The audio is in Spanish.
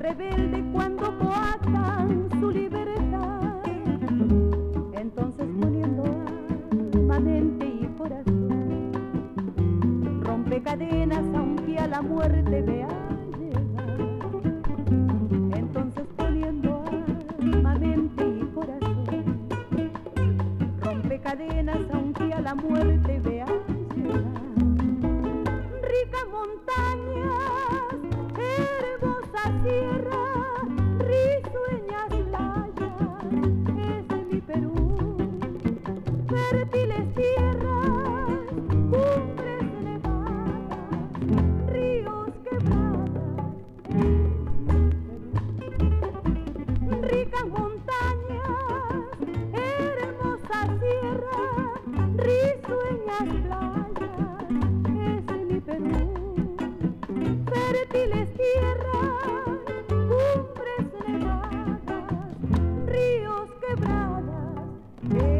rebelde cuando coartan su libertad. Entonces poniendo alma, mente y corazón, rompe cadenas aunque a la muerte vea llegar. Entonces poniendo alma, mente y corazón, rompe cadenas aunque a la muerte vea llegar. Ricas montañas, hermosa sierra, risueñas playas, ese es mi Perú. Fértiles tierras, cumbres nevadas, ríos quebradas, ese es mi Perú. Ricas montañas, hermosa sierra, risueñas playas, ese es mi Perú. Fértiles tierras, cumbres nevadas, ríos quebradas.